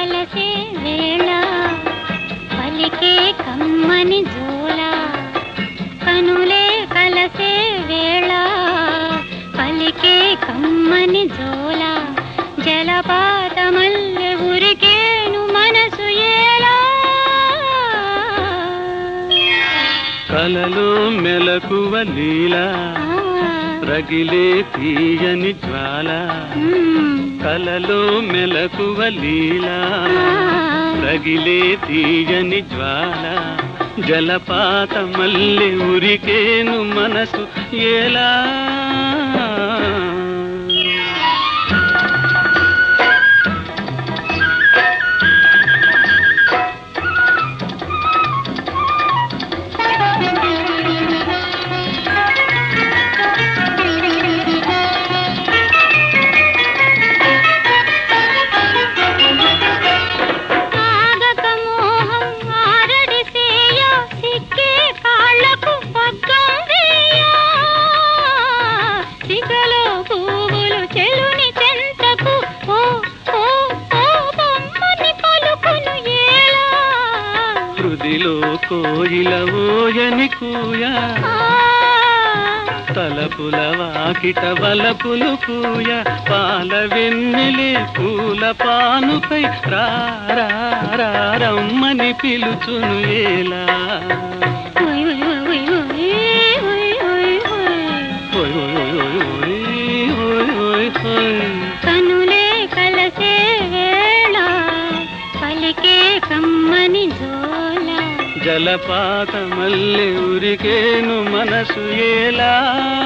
కలసే వేళ పలికే కమ్మని జోల కనులే కలసే వేళ పలికే కమ్మని జోల జలపాతమల్లె ఉరికేను మనసు ఏలా కలలో మెలకువ లీలా రగిలే తీయని జ్వాల కలలో మెలకువ లీలా రగిలే తీయని జ్వాల జలపాత మల్లె ఉరికేను మనసు ఎలా హృదిలో కోయిల ఓయని కూయా తలపుల వాకిట వలపులు కూయ పాల వెన్నెలే పూల పానుపై రమ్మని పిలుచును ఏలా కనులే కలసే వేళ పలికే కమ్మని జోల జలపాత మల్లె ఉరికేను మనసు ఎలా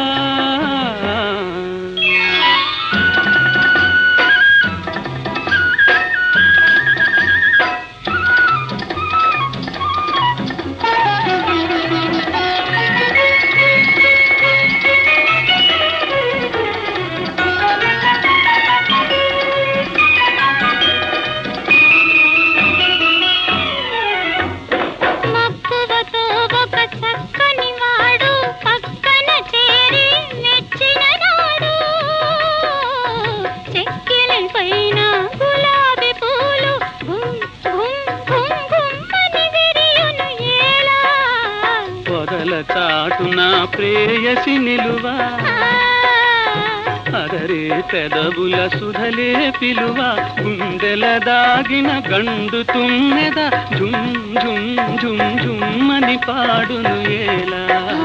చాటున ప్రేయసి నిలువా అదరే పెదవుల సుధలే పిలువ గుండెల దాగిన గండు తుమ్మెద జుమ్ జుమ్ జుమ్ జుమ్మని పాడును ఏలా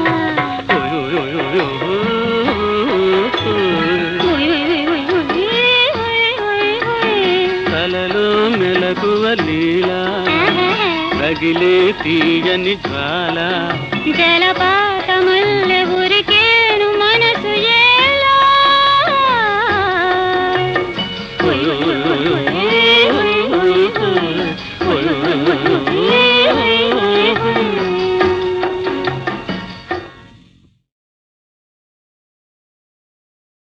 కలలో మెలకువ లీలా రగిలే తీయని జ్వాల జలపాతముల్